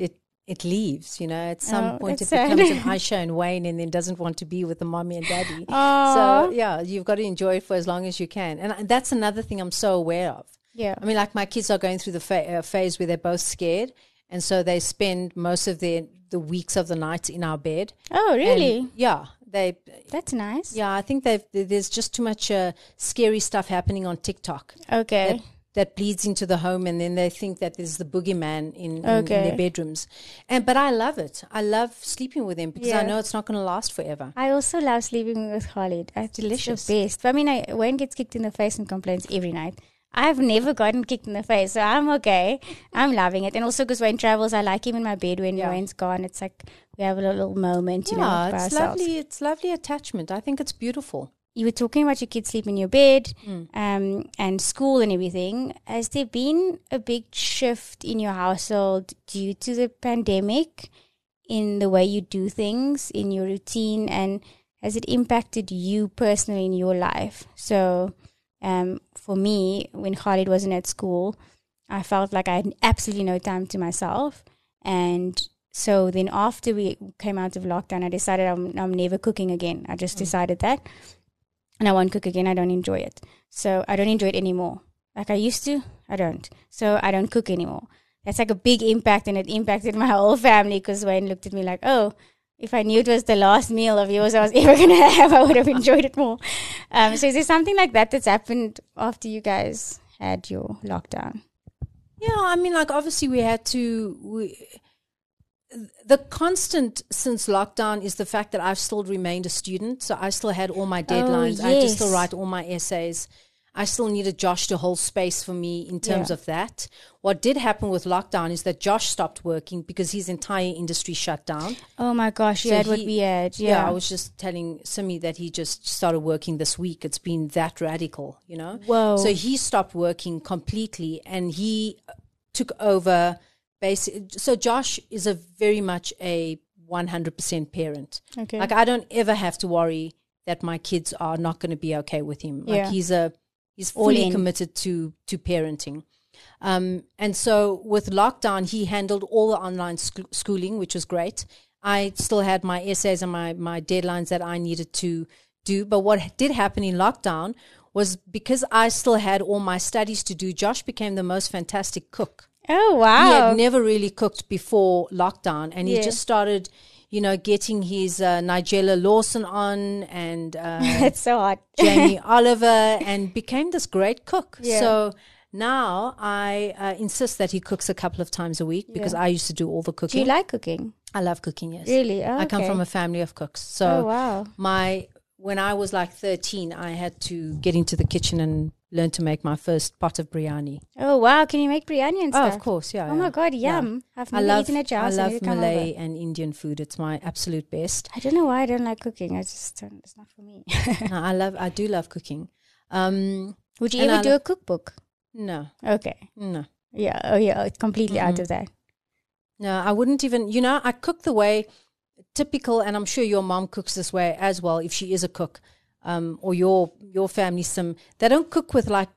it leaves, at some point it becomes an Aisha and Wayne and then doesn't want to be with the mommy and daddy. So, you've got to enjoy it for as long as you can. And that's another thing I'm so aware of. Yeah. I mean, like my kids are going through the phase where they're both scared. And so they spend most of the weeks of the nights in our bed. Oh, really? And, that's nice. Yeah, I think there's just too much scary stuff happening on TikTok. Okay. That bleeds into the home, and then they think that there's the boogeyman in their bedrooms. But I love it. I love sleeping with him because I know it's not going to last forever. I also love sleeping with Khalid. It's delicious. The best. I mean, Wayne gets kicked in the face and complains every night. I've never gotten kicked in the face, so I'm okay. I'm loving it. And also because Wayne travels, I like him in my bed when Wayne's gone. It's like we have a little moment, for ourselves. Lovely. It's lovely attachment. I think it's beautiful. You were talking about your kids sleeping in your bed and school and everything. Has there been a big shift in your household due to the pandemic in the way you do things, in your routine, and has it impacted you personally in your life? So For me, when Khalid wasn't at school, I felt like I had absolutely no time to myself. And so then after we came out of lockdown, I decided I'm never cooking again. I just decided that. And I won't cook again. I don't enjoy it. So I don't enjoy it anymore. Like I used to, I don't. So I don't cook anymore. That's like a big impact, and it impacted my whole family because Wayne looked at me like, oh, if I knew it was the last meal of yours I was ever going to have, I would have enjoyed it more. So is there something like that that's happened after you guys had your lockdown? Yeah, I mean, like obviously we had to... The constant since lockdown is the fact that I've still remained a student. So I still had all my deadlines. Oh, yes. I had to still write all my essays. I still needed Josh to hold space for me in terms of that. What did happen with lockdown is that Josh stopped working because his entire industry shut down. Oh my gosh, you had what we had. Yeah, I was just telling Simi that he just started working this week. It's been that radical, you know. Whoa. So he stopped working completely and he took over... So Josh is a very much a 100% parent. Okay. Like I don't ever have to worry that my kids are not going to be okay with him. Like he's fully committed to parenting. And so with lockdown, he handled all the online schooling, which was great. I still had my essays and my deadlines that I needed to do. But what did happen in lockdown was because I still had all my studies to do, Josh became the most fantastic cook. Oh, wow. He had never really cooked before lockdown, and he just started, you know, getting his Nigella Lawson on and it's so hot. Jamie Oliver, and became this great cook. Yeah. So now I insist that he cooks a couple of times a week because I used to do all the cooking. Do you like cooking? I love cooking, yes. Really? Oh, I come okay. from a family of cooks. So wow. When I was like 13, I had to get into the kitchen and learn to make my first pot of biryani. Oh, wow. Can you make biryani and stuff? Oh, of course, yeah. Oh, my God, yum. Yeah. I've never eaten at your house. I love Malay and Indian food. It's my absolute best. I don't know why I don't like cooking. I just don't, it's not for me. No, I do love cooking. Would you ever do a cookbook? No. Okay. No. Yeah. Oh, yeah. It's completely out of that. No, I wouldn't even, you know, I cook the way typical, and I'm sure your mom cooks this way as well, if she is a cook, or your family, they don't cook with like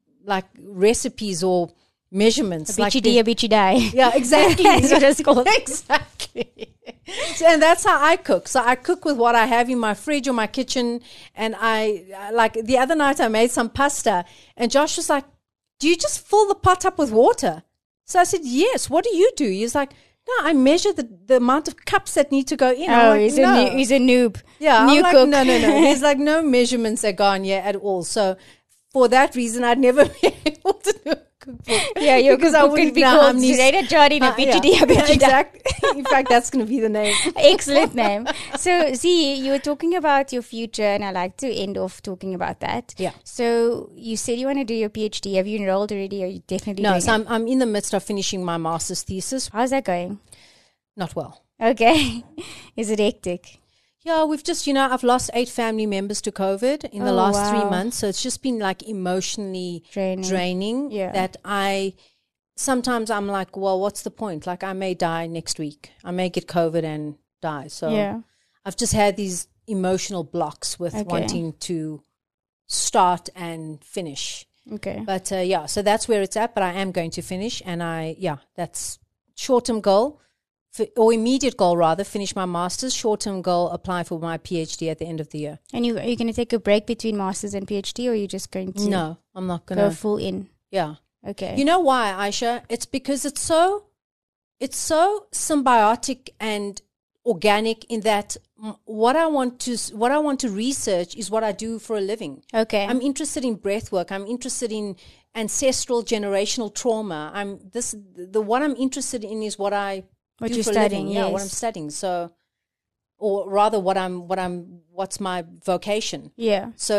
recipes or measurements. A bitchy die. Yeah, exactly. That's what it's called. Exactly. And that's how I cook. So I cook with what I have in my fridge or my kitchen. And I like the other night I made some pasta, and Josh was like, do you just fill the pot up with water? So I said, yes. What do you do? He's like, no, I measure the amount of cups that need to go in. Oh, like, he's no. he's a noob. Yeah, New I'm like, cook. no. There's like no measurements that go on here at all. So for that reason, I'd never be able to do a cookbook. Yeah, your because cookbook I wouldn't could be know called how many... Zureda Jardine a bitchy yeah, bitchy die. exactly. In fact, that's going to be the name. Excellent name. So, see, you were talking about your future, and I like to end off talking about that. Yeah. So, you said you want to do your PhD. Have you enrolled already, or are you definitely No, doing so it? I'm in the midst of finishing my master's thesis. How's that going? Not well. Okay. Is it hectic? Yeah, we've just, you know, I've lost 8 family members to COVID in the last 3 wow. months. So it's just been like emotionally draining Yeah. that sometimes I'm like, well, what's the point? Like I may die next week. I may get COVID and die. So Yeah. I've just had these emotional blocks with wanting to start and finish. Okay. But yeah, so that's where it's at. But I am going to finish. And that's short-term goal. Or immediate goal, rather, finish my master's. Short-term goal, apply for my PhD at the end of the year. And are you going to take a break between master's and PhD, or are you just going to No, I'm not going go to. full in? Yeah. Okay. You know why, Aisha? It's because it's so symbiotic and organic in that what I want to research is what I do for a living. Okay. I'm interested in breath work. I'm interested in ancestral generational trauma. What I'm interested in is what I What do you're for a studying, living. Yeah, what yes. I'm studying. So, or rather, what's my vocation? Yeah. So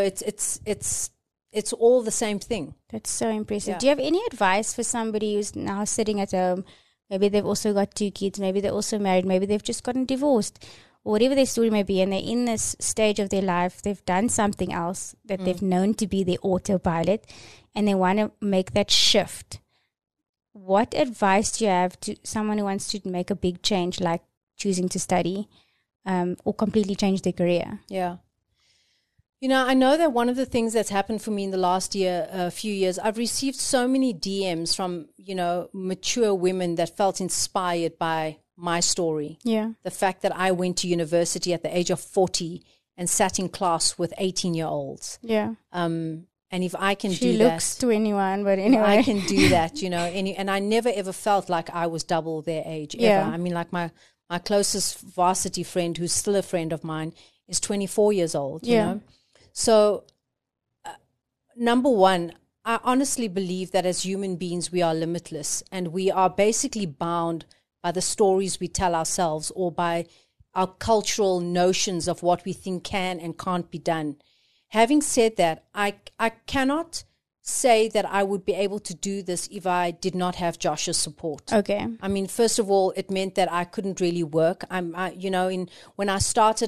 it's all the same thing. That's so impressive. Yeah. Do you have any advice for somebody who's now sitting at home? Maybe they've also got 2 kids. Maybe they're also married. Maybe they've just gotten divorced, or whatever their story may be. And they're in this stage of their life. They've done something else that they've known to be their autopilot, and they want to make that shift. What advice do you have to someone who wants to make a big change, like choosing to study or completely change their career? Yeah. You know, I know that one of the things that's happened for me in the last few years, I've received so many DMs from, mature women that felt inspired by my story. Yeah. The fact that I went to university at the age of 40 and sat in class with 18-year-olds. Yeah. And if I can She do that. looks 21, but anyway. I can do that, and I never ever felt like I was double their age, ever. Yeah. I mean, like my closest varsity friend, who's still a friend of mine, is 24 years old, you know. So, number one, I honestly believe that as human beings, we are limitless, and we are basically bound by the stories we tell ourselves or by our cultural notions of what we think can and can't be done. Having said that, I cannot say that I would be able to do this if I did not have Josh's support. Okay. I mean, first of all, it meant that I couldn't really work. When I started,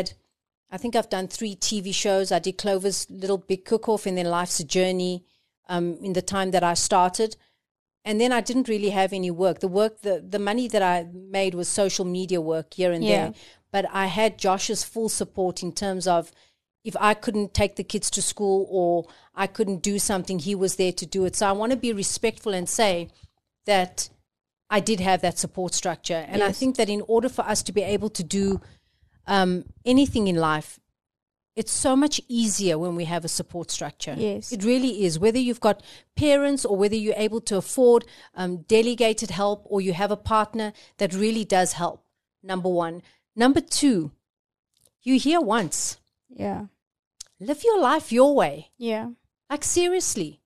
I think I've done 3 TV shows. I did Clover's Little Big Cook-Off and then Life's a Journey in the time that I started. And then I didn't really have any work. The money that I made was social media work here and there. But I had Josh's full support in terms of if I couldn't take the kids to school or I couldn't do something, he was there to do it. So I want to be respectful and say that I did have that support structure. And I think that in order for us to be able to do anything in life, it's so much easier when we have a support structure. Yes. It really is. Whether you've got parents or whether you're able to afford delegated help or you have a partner, that really does help, number one. Number two, you're here once. Yeah. Live your life your way. Yeah. Like, seriously.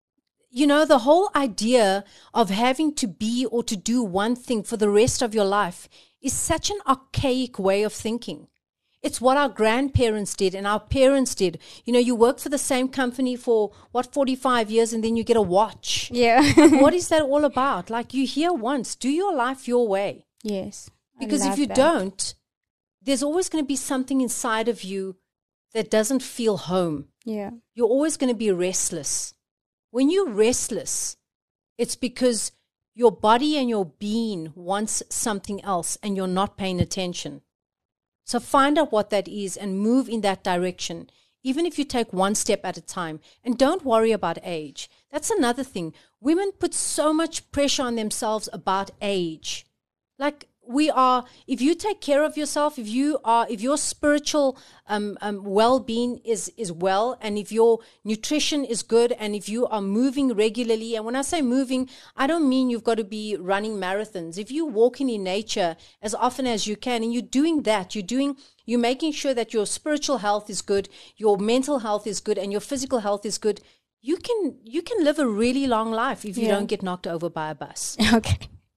The whole idea of having to be or to do one thing for the rest of your life is such an archaic way of thinking. It's what our grandparents did and our parents did. You work for the same company for, 45 years and then you get a watch. Yeah. What is that all about? Like, you're here once. Do your life your way. Yes. Because if you don't, there's always going to be something inside of you that doesn't feel home. Yeah. You're always going to be restless. When you're restless, it's because your body and your being wants something else and you're not paying attention. So find out what that is and move in that direction, even if you take one step at a time. And don't worry about age. That's another thing. Women put so much pressure on themselves about age. Like, if you take care of yourself, if your spiritual well-being is well, and if your nutrition is good, and if you are moving regularly, and when I say moving, I don't mean you've got to be running marathons. If you're walking in nature as often as you can, and you're doing that, you're making sure that your spiritual health is good, your mental health is good, and your physical health is good, you can live a really long life if you don't get knocked over by a bus. Okay.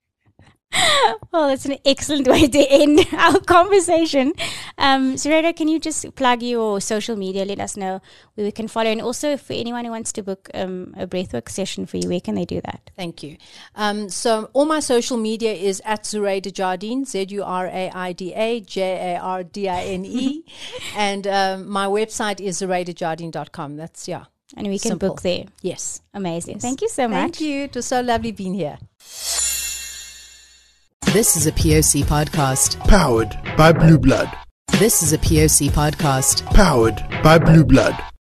Well, that's an excellent way to end our conversation. Sarita, can you just plug your social media? Let us know where we can follow. And also, for anyone who wants to book a breathwork session for you, where can they do that? Thank you. So all my social media is at Zuraida Jardine, Zuraida Jardine. And my website is zuraidajardine.com. That's, And we can simple. book there. Yes. Amazing. Yes. Thank you so much. Thank you. It was so lovely being here. This is a POC podcast. Powered by Blue Blood. This is a POC podcast. Powered by Blue Blood.